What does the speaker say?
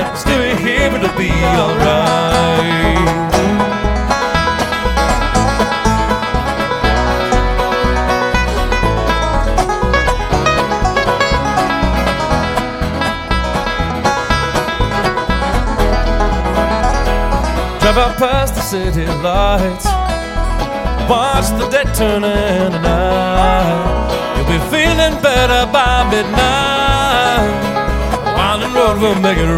Stay here, it'll be alright. Drive out past the city lights, watch the day turn into night. You'll be feeling better by midnight. Winding road will make it